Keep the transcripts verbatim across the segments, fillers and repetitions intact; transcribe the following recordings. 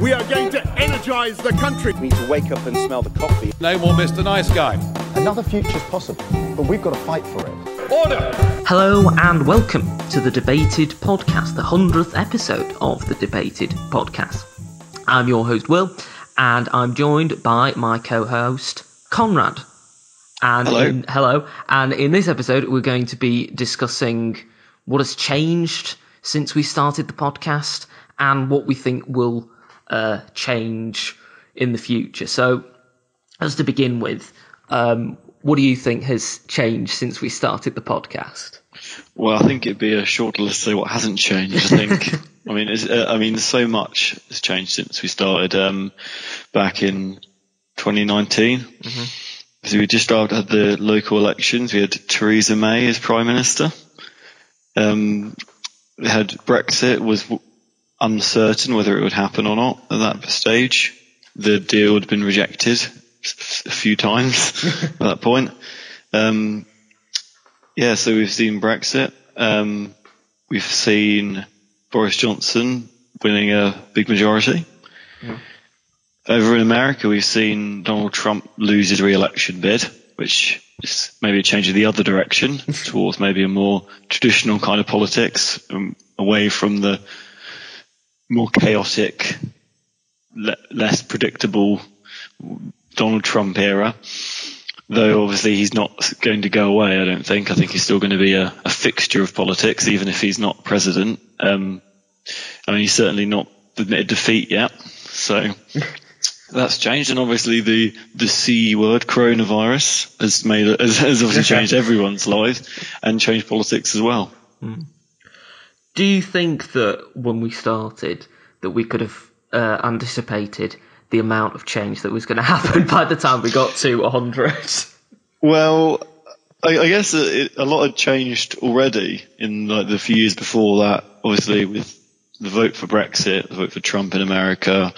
We are going to energise the country. We need to wake up and smell the coffee. No more Mister Nice Guy. Another future's possible, but we've got to fight for it. Order! Hello and welcome to the Debated Podcast, the hundredth episode of the Debated Podcast. I'm your host, Will, and I'm joined by my co-host, Conrad. And hello. In, hello. And in this episode, we're going to be discussing what has changed since we started the podcast and what we think will uh, change in the future. So, as to begin with, um, what do you think has changed since we started the podcast? Well, I think it'd be a short list to say what hasn't changed. I think. I mean, it's, uh, I mean, so much has changed since we started um, back in twenty nineteen. Mm-hmm. So we just started had the local elections. We had Theresa May as Prime Minister. Um, we had Brexit was uncertain whether it would happen or not at that stage. The deal had been rejected a few times at that point. Um, yeah, so we've seen Brexit. Um, we've seen Boris Johnson winning a big majority. Yeah. Over in America, we've seen Donald Trump lose his re-election bid, which is maybe a change in the other direction towards maybe a more traditional kind of politics, um, away from the more chaotic, le- less predictable Donald Trump era. Though obviously he's not going to go away, I don't think. I think he's still going to be a, a fixture of politics, even if he's not president. Um, I mean, he's certainly not admitted defeat yet. So that's changed. And obviously the, the C word, coronavirus, has made has, has obviously changed everyone's lives and changed politics as well. Mm. Do you think that when we started that we could have uh, anticipated the amount of change that was going to happen by the time we got to one hundred? Well, I, I guess it, a lot had changed already in like the few years before that. Obviously, with the vote for Brexit, the vote for Trump in America,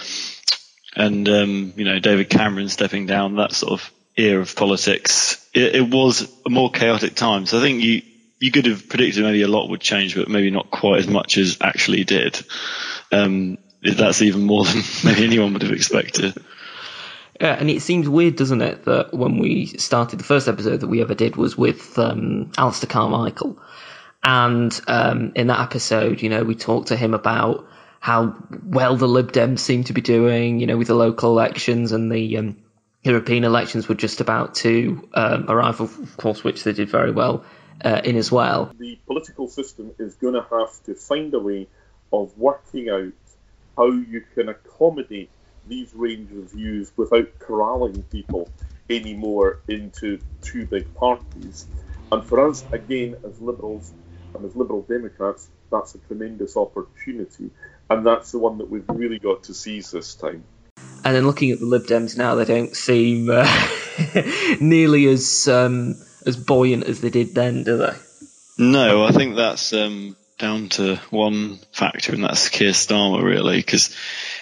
and um, you know David Cameron stepping down, that sort of era of politics. It, it was a more chaotic time. So I think you you could have predicted maybe a lot would change, but maybe not quite as much as actually did. Um, That's even more than maybe anyone would have expected. Yeah, and it seems weird, doesn't it, that when we started, the first episode that we ever did was with um, Alistair Carmichael. And um, in that episode, you know, we talked to him about how well the Lib Dems seem to be doing, you know, with the local elections, and the um, European elections were just about to um, arrive, of course, which they did very well uh, in as well. The political system is going to have to find a way of working out how you can accommodate these range of views without corralling people anymore into two big parties. And for us, again, as Liberals and as Liberal Democrats, that's a tremendous opportunity. And that's the one that we've really got to seize this time. And then looking at the Lib Dems now, they don't seem uh, nearly as um, as buoyant as they did then, do they? No, I think that's Um... down to one factor, and that's Keir Starmer, really, because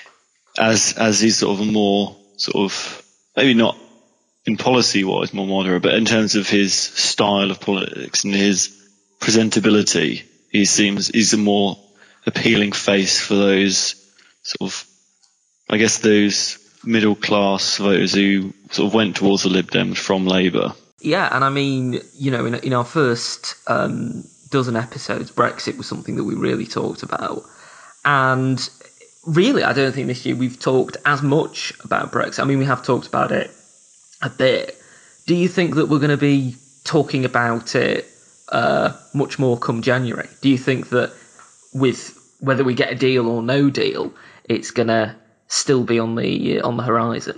as as he's sort of a more sort of maybe not in policy wise more moderate, but in terms of his style of politics and his presentability, he seems he's a more appealing face for those sort of, I guess, those middle class voters who sort of went towards the Lib Dems from Labour. Yeah, and I mean, you know, in in our first Um, dozen episodes, Brexit was something that we really talked about, and really I don't think this year we've talked as much about Brexit. I mean, we have talked about it a bit. Do you think that we're going to be talking about it uh, much more come January? Do you think that with whether we get a deal or no deal, it's going to still be on the uh, on the horizon?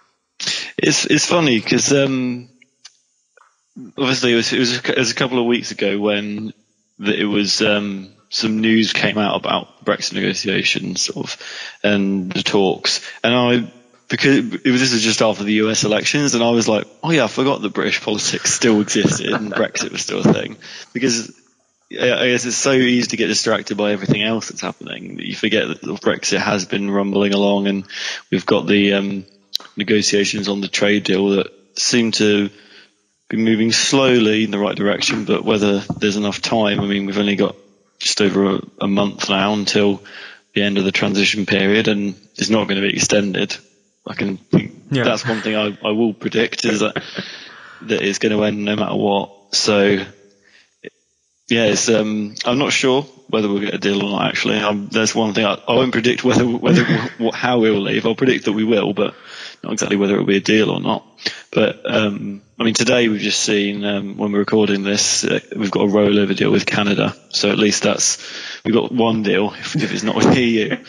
It's it's funny because um, obviously it was, it was it was a couple of weeks ago when that it was um, some news came out about Brexit negotiations, sort of, and the talks, and I because it was this was just after the U S elections, and I was like, oh yeah, I forgot that British politics still existed and Brexit was still a thing, because I guess it's so easy to get distracted by everything else that's happening that you forget that Brexit has been rumbling along, and we've got the um, negotiations on the trade deal that seem to be moving slowly in the right direction, but whether there's enough time, I mean, we've only got just over a, a month now until the end of the transition period, and it's not going to be extended. I can think Yeah. that's one thing I, I will predict is that that it's going to end no matter what. So yeah, it's um, I'm not sure whether we'll get a deal or not. Actually, um, there's one thing I, I won't predict whether whether what, how we will leave. I'll predict that we will, but not exactly whether it will be a deal or not. But um, I mean, today we've just seen um, when we're recording this, uh, we've got a rollover deal with Canada. So at least that's we've got one deal if, if it's not with the E U.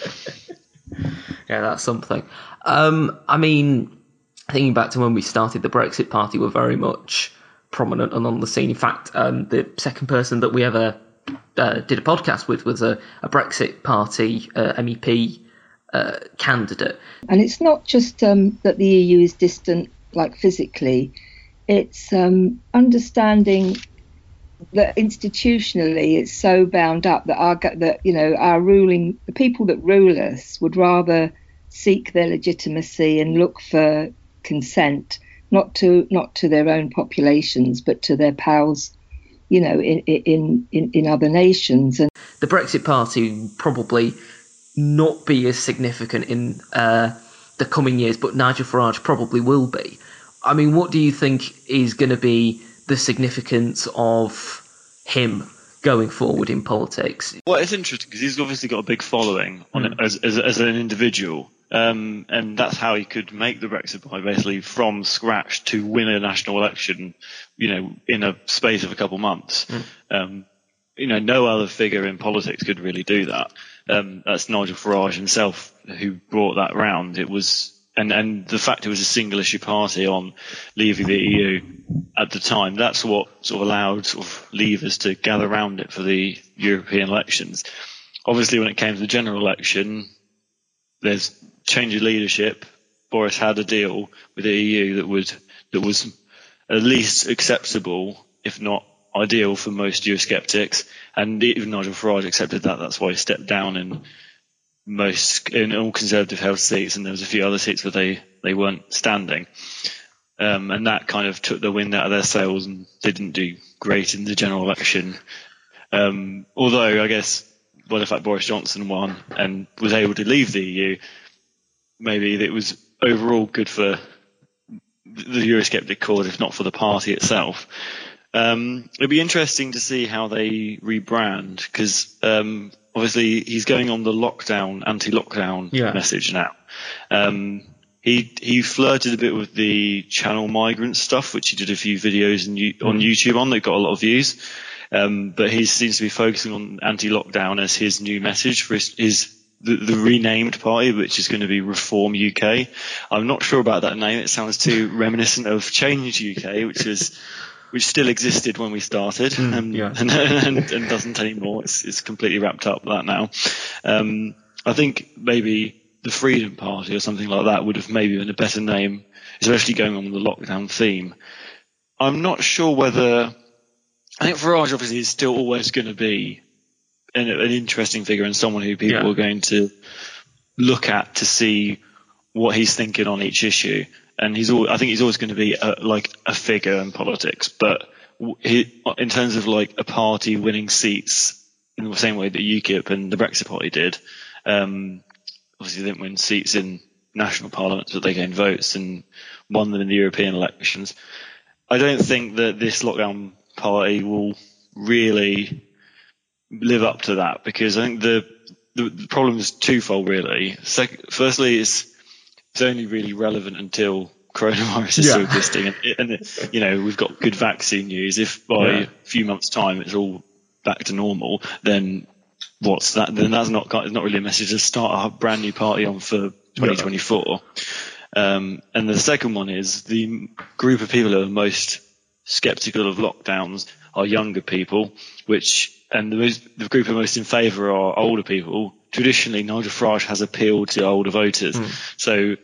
Yeah, that's something. Um, I mean, thinking back to when we started, the Brexit Party were very much prominent and on the scene. In fact, um, the second person that we ever uh, did a podcast with was a, a Brexit Party uh, M E P uh, candidate. And it's not just um, that the E U is distant, like physically. It's um, understanding that institutionally it's so bound up that our that you know our ruling the people that rule us would rather seek their legitimacy and look for consent, not to not to their own populations, but to their pals, you know, in in in, in other nations. And the Brexit Party will probably not be as significant in uh, the coming years, but Nigel Farage probably will be. I mean, what do you think is going to be the significance of him going forward in politics? Well, it's interesting because he's obviously got a big following on Mm. it as, as as an individual, um, and that's how he could make the Brexit Party basically from scratch to win a national election, you know, in a space of a couple months. Mm. Um, you know, no other figure in politics could really do that. Um, that's Nigel Farage himself who brought that round. It was. And, and the fact it was a single issue party on leaving the E U at the time, that's what sort of allowed sort of leavers to gather around it for the European elections. Obviously, when it came to the general election, there's change of leadership. Boris had a deal with the E U that would that was at least acceptable, if not ideal, for most Eurosceptics. And even Nigel Farage accepted that. That's why he stepped down in most in all Conservative held seats, and there was a few other seats where they, they weren't standing. Um, and that kind of took the wind out of their sails, and they didn't do great in the general election. Um, although I guess by the fact Boris Johnson won and was able to leave the E U, maybe it was overall good for the Eurosceptic cause, if not for the party itself. Um, it'd be interesting to see how they rebrand, because um, obviously he's going on the lockdown, anti-lockdown Yeah. message now. Um, he he flirted a bit with the channel migrant stuff, which he did a few videos in, on YouTube on that got a lot of views. Um, but he seems to be focusing on anti-lockdown as his new message for his, his the, the renamed party, which is going to be Reform U K. I'm not sure about that name. It sounds too reminiscent of Change U K, which is which still existed when we started, um, yeah. and, and, and doesn't anymore. It's, it's completely wrapped up that now. Um, I think maybe the Freedom Party or something like that would have maybe been a better name, especially going on with the lockdown theme. I'm not sure whether. I think Farage obviously is still always going to be an, an interesting figure and someone who people Yeah. are going to look at to see what he's thinking on each issue. And he's all, I think he's always going to be a, like a figure in politics. But he, in terms of like a party winning seats in the same way that UKIP and the Brexit Party did, um, obviously they didn't win seats in national parliaments, but they gained votes and won them in the European elections. I don't think that this lockdown party will really live up to that, because I think the the, the problem is twofold really. Sec- firstly, it's it's only really relevant until coronavirus is Yeah. still existing, and, and it, you know we've got good vaccine news. If by Yeah. a few months' time it's all back to normal, then what's that? Then that's not it's not really a message to start a brand new party on for twenty twenty-four. Um, and the second one is the group of people who are most sceptical of lockdowns are younger people, which and the, most, the group who are most in favour are older people. Traditionally, Nigel Farage has appealed to older voters, Mm. so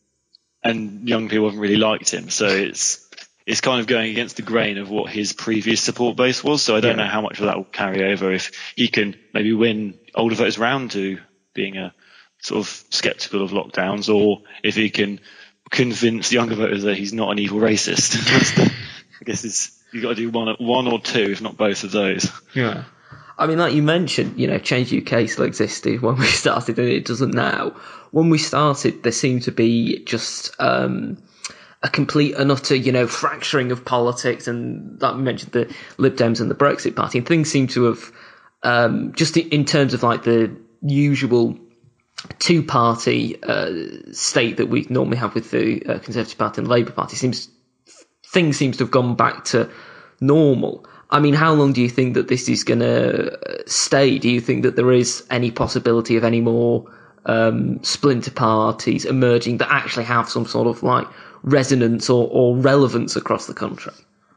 and young people haven't really liked him. So it's it's kind of going against the grain of what his previous support base was. So I don't Yeah. know how much of that will carry over if he can maybe win older voters round to being a sort of sceptical of lockdowns, or if he can convince younger voters that he's not an evil racist. That's the, I guess it's, you've got to do one, one or two, if not both of those. Yeah. I mean, like you mentioned, you know, Change U K still existed when we started, and it doesn't now. When we started, there seemed to be just um, a complete and utter, you know, fracturing of politics, and like we mentioned, the Lib Dems and the Brexit Party, and things seem to have, um, just in terms of like the usual two-party uh, state that we normally have with the uh, Conservative Party and the Labour Party, seems things seems to have gone back to normal. I mean, how long do you think that this is going to stay? Do you think that there is any possibility of any more um, splinter parties emerging that actually have some sort of like resonance or, or relevance across the country?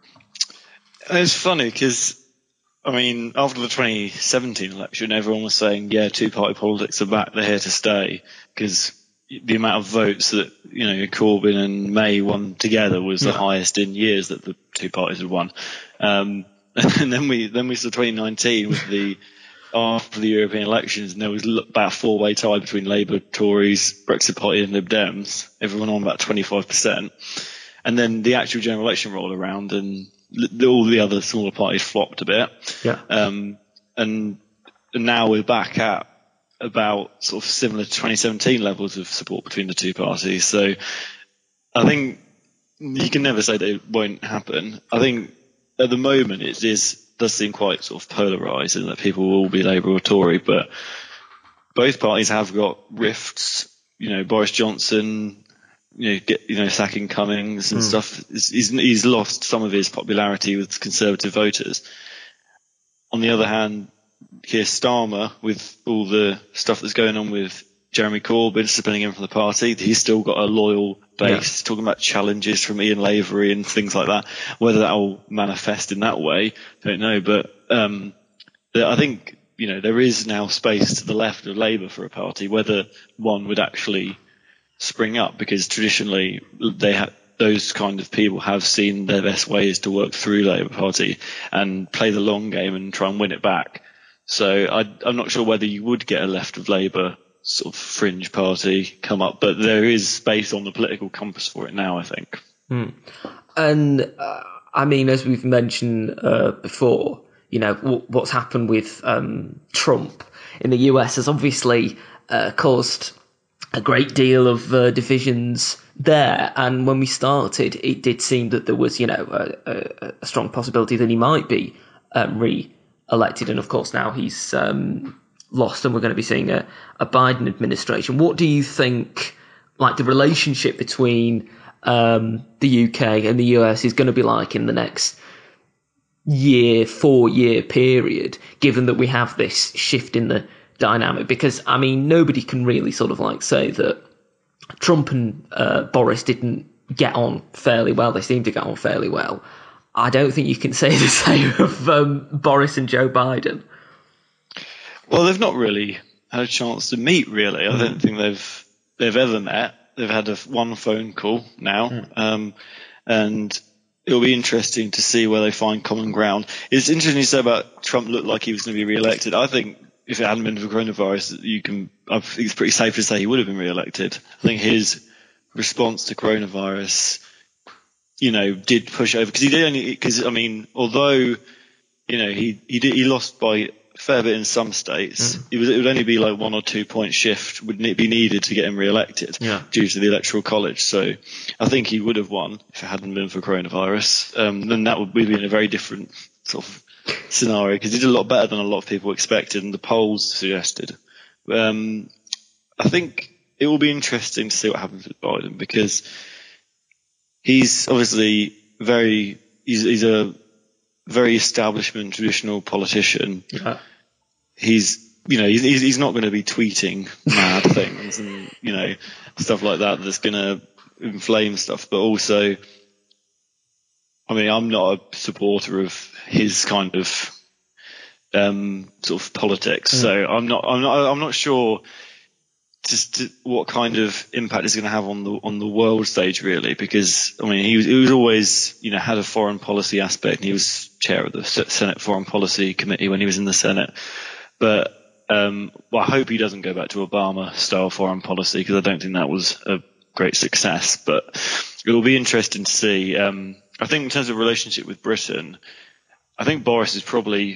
It's funny because, I mean, after the twenty seventeen election, everyone was saying, yeah, two-party politics are back, they're here to stay, because the amount of votes that, you know, Corbyn and May won together was yeah. the highest in years that the two parties had won. Um, and then we then we saw twenty nineteen with the after the European elections, and there was about a four-way tie between Labour, Tories, Brexit Party, and Lib Dems. Everyone on about twenty-five percent, and then the actual general election rolled around, and all the other smaller parties flopped a bit. Yeah. Um, and, and now we're back at about sort of similar to twenty seventeen levels of support between the two parties. So I think you can never say that it won't happen. I think at the moment it is does seem quite sort of polarised, and that people will be Labour or Tory, but both parties have got rifts. You know, Boris Johnson, you know, get, you know, sacking Cummings and mm. stuff. He's, he's lost some of his popularity with Conservative voters. On the other hand, Keir Starmer, with all the stuff that's going on with Jeremy Corbyn spinning in from the party, he's still got a loyal base. Yeah. Talking about challenges from Ian Lavery and things like that. Whether that will manifest in that way, I don't know. But um, I think, you know, there is now space to the left of Labour for a party, whether one would actually spring up, because traditionally they have, those kind of people have seen their best way is to work through Labour Party and play the long game and try and win it back. So I, I'm not sure whether you would get a left of Labour sort of fringe party come up, but there is space on the political compass for it now, I think. Mm. And uh, I mean, as we've mentioned uh, before, you know, w- what's happened with um, Trump in the U S has obviously uh, caused a great deal of uh, divisions there. And when we started, it did seem that there was, you know, a, a, a strong possibility that he might be um, re-elected. And of course, now he's um, lost, and we're going to be seeing a, a Biden administration. What do you think, like, the relationship between um, the U K and the U S is going to be like in the next year, four-year period, given that we have this shift in the dynamic? Because, I mean, nobody can really sort of like say that Trump and uh, Boris didn't get on fairly well. They seem to get on fairly well. I don't think you can say the same of um, Boris and Joe Biden. Well, they've not really had a chance to meet, really. I mm. don't think they've they've ever met. They've had a, one phone call now, mm. um, and it'll be interesting to see where they find common ground. It's interesting you say about Trump looked like he was going to be re-elected. I think if it hadn't been for coronavirus, you can, I think it's pretty safe to say he would have been re-elected. I think his response to coronavirus, you know, did push over, because he did only, because I mean, although, you know, he he did, he lost by a fair bit in some states, mm. it was it would only be like one or two point shift would be needed to get him re-elected yeah. due to the electoral college. So I think he would have won if it hadn't been for coronavirus. Um, then that would be in a very different sort of scenario, because he did a lot better than a lot of people expected, and the polls suggested. Um, I think it will be interesting to see what happens with Biden, because he's obviously very he's, he's a very establishment traditional politician. Yeah. He's you know he's he's not going to be tweeting mad things and you know stuff like that that's going to inflame stuff, but also, I mean, I'm not a supporter of his kind of um, sort of politics, mm. so I'm not, I'm not, I'm not sure just to, what kind of impact it's going to have on the on the world stage, really. Because I mean, he was, he was always, you know, had a foreign policy aspect. And he was chair of the Senate Foreign Policy Committee when he was in the Senate. But um, well, I hope he doesn't go back to Obama-style foreign policy, because I don't think that was a great success. But it will be interesting to see. Um, I think in terms of relationship with Britain, I think Boris is probably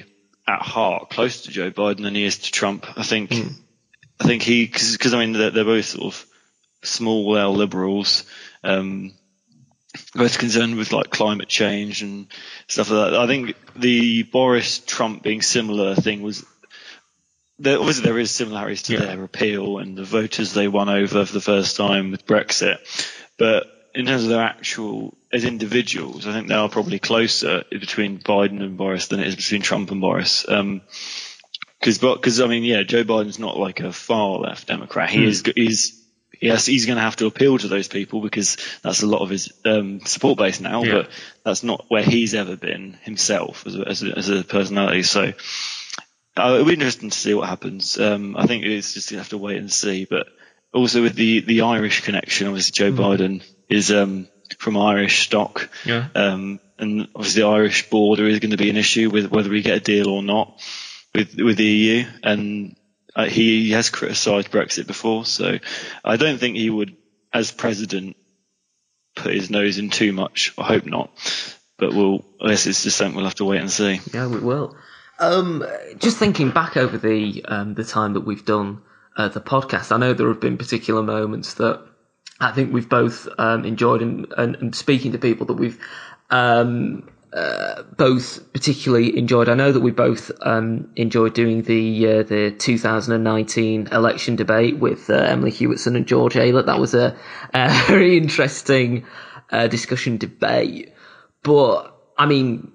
at heart closer to Joe Biden than he is to Trump. I think, Mm. I think he, because I mean they're, they're both sort of small L liberals, um, both concerned with like climate change and stuff like that. I think the Boris Trump being similar thing was. There, obviously, there is similarities to Yeah. their repeal and the voters they won over for the first time with Brexit, but in terms of their actual as individuals, I think they are probably closer between Biden and Boris than it is between Trump and Boris. Um, because, because I mean, yeah, Joe Biden's not like a far left Democrat. He Hmm. is, he's, yes, he's going to have to appeal to those people because that's a lot of his um, support base now. Yeah. But that's not where he's ever been himself as a, as a, as a personality. So. Uh, it'll be interesting to see what happens. Um, I think it's just going to have to wait and see. But also with the, the Irish connection, obviously Joe Mm. Biden is um, from Irish stock. Yeah. Um, and obviously the Irish border is going to be an issue with whether we get a deal or not with with the E U. And uh, he has criticised Brexit before. So I don't think he would, as president, put his nose in too much. I hope not. But we'll, I guess it's just something we'll have to wait and see. Yeah, we will. Um, just thinking back over the um, the time that we've done uh, the podcast, I know there have been particular moments that I think we've both um, enjoyed, and, and, and speaking to people that we've um, uh, both particularly enjoyed. I know that we both um, enjoyed doing the uh, the two thousand nineteen election debate with uh, Emily Hewitson and George Aylett. That was a, a very interesting uh, discussion debate. But I mean.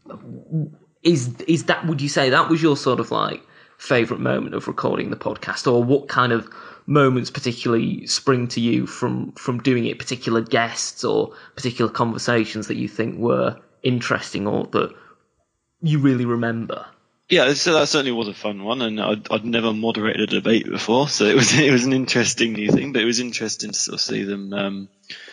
Is is that, would you say that was your sort of like favourite moment of recording the podcast, or what kind of moments particularly spring to you from, from doing it, particular guests or particular conversations that you think were interesting or that you really remember? Yeah, so that certainly was a fun one, and I'd, I'd never moderated a debate before, so it was it was an interesting new thing, but it was interesting to sort of see them um,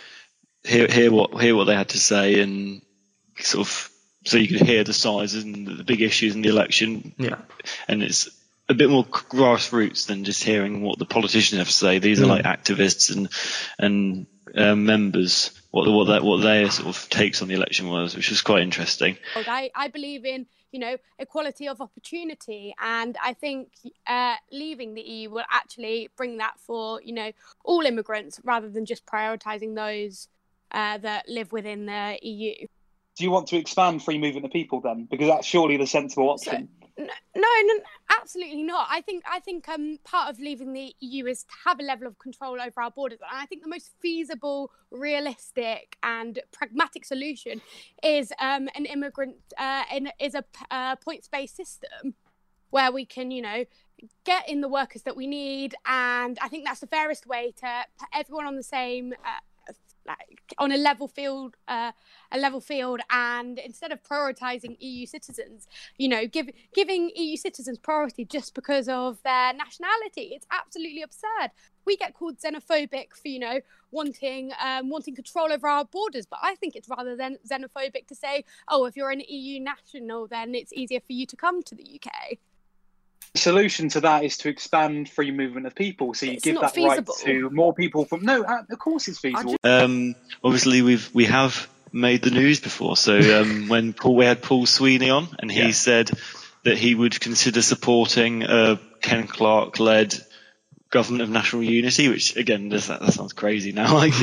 hear hear what hear what they had to say, and sort of. So you could hear the sizes and the big issues in the election. Yeah. And it's a bit more grassroots than just hearing what the politicians have to say. These are Mm. like activists and and uh, members, what what that what their sort of takes on the election was, which was quite interesting. I, I believe in, you know, equality of opportunity, and I think uh, leaving the E U will actually bring that for, you know, all immigrants rather than just prioritising those uh, that live within the E U. Do you want to expand free movement of people then? Because that's surely the sensible option. So, no, no, absolutely not. I think I think um, part of leaving the E U is to have a level of control over our borders. And I think the most feasible, realistic and pragmatic solution is um, an immigrant, uh, in, is a uh, points-based system where we can, you know, get in the workers that we need. And I think that's the fairest way to put everyone on the same uh, like on a level field, uh, a level field, and instead of prioritising E U citizens, you know, give, giving E U citizens priority just because of their nationality, it's absolutely absurd. We get called xenophobic for, you know, wanting um, wanting control over our borders, but I think it's rather than xenophobic to say, oh, if you're an E U national, then it's easier for you to come to the U K. The solution to that is to expand free movement of people, so you It's give not that feasible. right to more people from. No, uh, of course it's feasible. Um, obviously, we've we have made the news before. So um, when Paul, we had Paul Sweeney on, and he Yeah. said that he would consider supporting a Ken Clarke-led government of national unity, which again, this, that, that sounds crazy now. Like,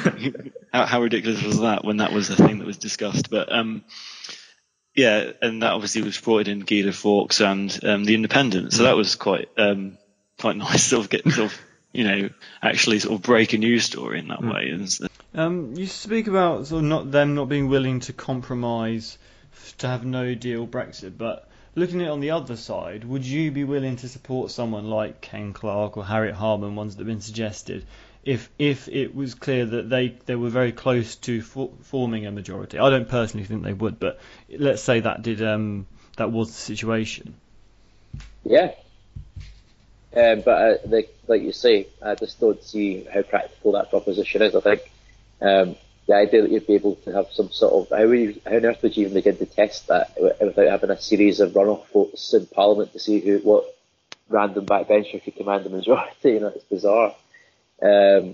how, how ridiculous was that when that was the thing that was discussed? But um, yeah, and that obviously was brought in Guido Fawkes and um, the Independent. So that was quite um, quite nice, sort of getting sort of you know actually sort of break a news story in that Mm. way. And so, Um, you speak about sort of not them not being willing to compromise f- to have no deal Brexit, but looking at it on the other side, would you be willing to support someone like Ken Clarke or Harriet Harman, ones that have been suggested, if if it was clear that they, they were very close to for, forming a majority? I don't personally think they would, but let's say that did um, that was the situation. Yeah. Um, but uh, the, like you say, I just don't see how practical that proposition is. I think um, the idea that you'd be able to have some sort of how, would you, how on earth would you even begin to test that without having a series of runoff votes in Parliament to see who what random backbencher could command the majority? You know, it's bizarre. Um,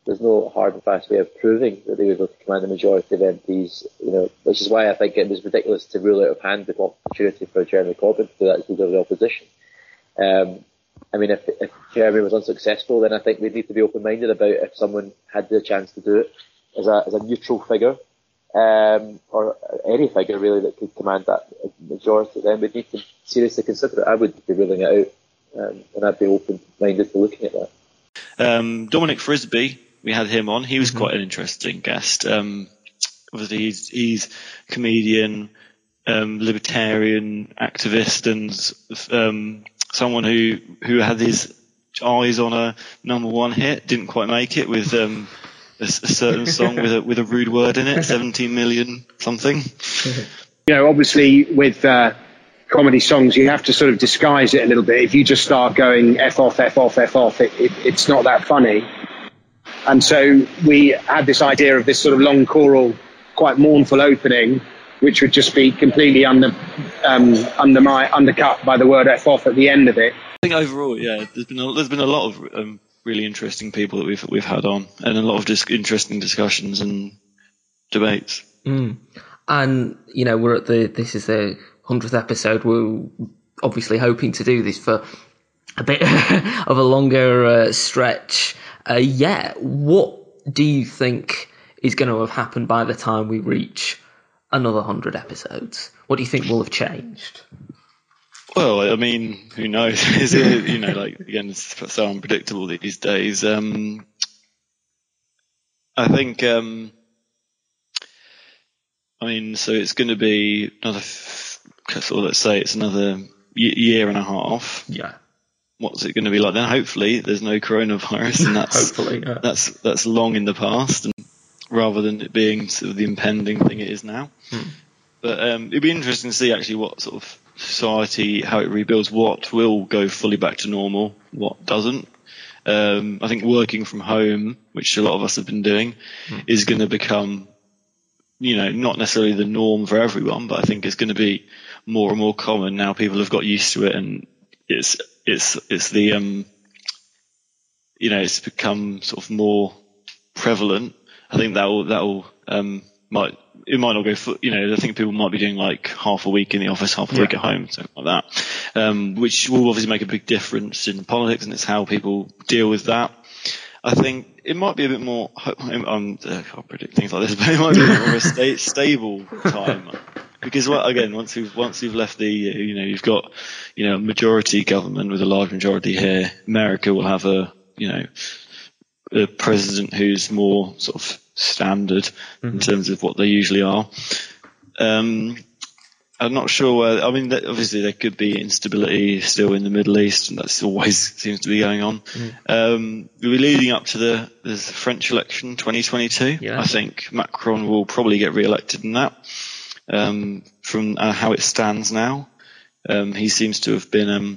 there's no hard and fast way of proving that they were able to command the majority of M Ps. You know, which is why I think it was ridiculous to rule out of hand the opportunity for Jeremy Corbyn to do that as leader of the opposition. Um, I mean, if, if Jeremy was unsuccessful, then I think we'd need to be open-minded about if someone had the chance to do it as a as a neutral figure, um, or any figure really that could command that majority. Then we'd need to seriously consider it. I would be ruling it out, um, and I'd be open-minded to looking at that. Um, Dominic Frisby, we had him on. He was mm-hmm. quite an interesting guest. Um, obviously, he's, he's a comedian, um, libertarian activist, and um, someone who who had his eyes on a number one hit, didn't quite make it with um, a, a certain song with a with a rude word in it, seventeen million something. You know, obviously with uh, comedy songs, you have to sort of disguise it a little bit. If you just start going F off, F off, F off, it, it, it's not that funny. And so we had this idea of this sort of long choral, quite mournful opening, which would just be completely under, um, under my, undercut by the word F off at the end of it. I think overall, yeah, there's been a, there's been a lot of um, really interesting people that we've we've had on, and a lot of just interesting discussions and debates. Mm. And you know, we're at the this is the hundredth episode. We're obviously hoping to do this for a bit of a longer uh, stretch. Uh, yeah, what do you think is going to have happened by the time we reach another hundred episodes? What do you think will have changed? Well, I mean, who knows? Is it, you know, like, again, it's so unpredictable these days. Um, I think, um, I mean, so it's going to be another, so let's say it's another year and a half. Yeah. What's it going to be like then? Hopefully there's no coronavirus, and that's, Hopefully, yeah. that's, that's long in the past, and rather than it being sort of the impending thing it is now. Hmm. But um, it'd be interesting to see actually what sort of society, how it rebuilds, what will go fully back to normal, what doesn't. Um, I think working from home, which a lot of us have been doing, mm. is going to become, you know, not necessarily the norm for everyone, but I think it's going to be more and more common now. People have got used to it, and it's it's it's the um, you know, it's become sort of more prevalent. I think that will that will um, might. It might not go for, you know, I think people might be doing like half a week in the office, half a yeah. week at home, something like that, um, which will obviously make a big difference in politics, and it's how people deal with that. I think it might be a bit more, I'm, I'm, I can't predict things like this, but it might be a bit more of a sta- stable time. Because, well, again, once we've, once we've left the, you know, you've got, you know, a majority government with a large majority here. America will have a, you know, a president who's more sort of standard mm-hmm. in terms of what they usually are. Um, I'm not sure where, I mean, obviously there could be instability still in the Middle East, and that always seems to be going on. Mm. Um, we're leading up to the, the French election twenty twenty-two. Yeah. I think Macron will probably get re-elected in that, um, from uh, how it stands now. Um, he seems to have been um,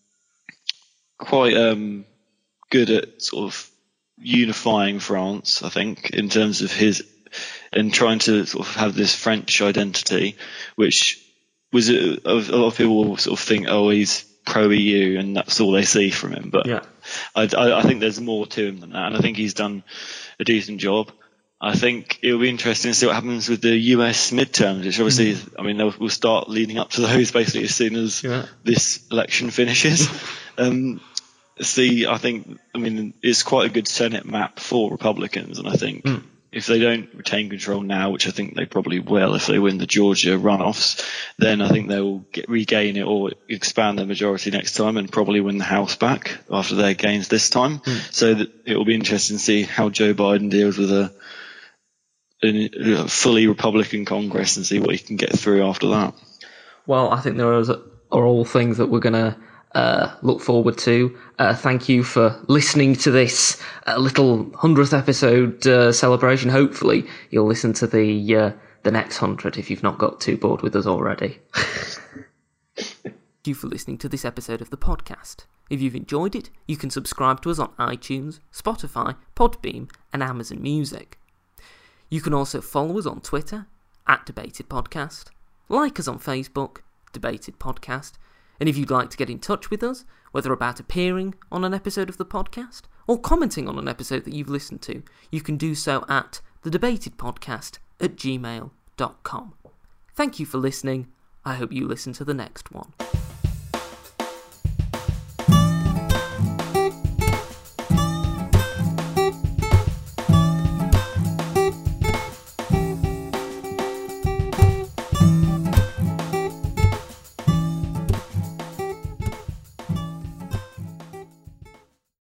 quite um, good at sort of unifying France, I think, in terms of his, and trying to sort of have this French identity, which was a, a lot of people will sort of think, oh, he's pro-E U, and that's all they see from him. But yeah. I, I, I think there's more to him than that, and I think he's done a decent job. I think it'll be interesting to see what happens with the U S midterms, which obviously, mm. I mean, we'll start leading up to those basically as soon as yeah. this election finishes. um, See, I think, I mean, it's quite a good Senate map for Republicans, and I think mm. if they don't retain control now, which I think they probably will if they win the Georgia runoffs, then I think they will get, regain it or expand their majority next time and probably win the House back after their gains this time. Mm. So that it will be interesting to see how Joe Biden deals with a, a fully Republican Congress and see what he can get through after that. Well, I think there are, are all things that we're going to Uh, look forward to. Uh, thank you for listening to this uh, little hundredth episode uh, celebration. Hopefully you'll listen to the uh, the next hundred if you've not got too bored with us already. Thank you for listening to this episode of the podcast. If you've enjoyed it, you can subscribe to us on iTunes, Spotify, Podbeam and Amazon Music. You can also follow us on Twitter, at Debated Podcast, like us on Facebook, Debated Podcast. And if you'd like to get in touch with us, whether about appearing on an episode of the podcast or commenting on an episode that you've listened to, you can do so at thedebatedpodcast at gmail dot com. Thank you for listening. I hope you listen to the next one.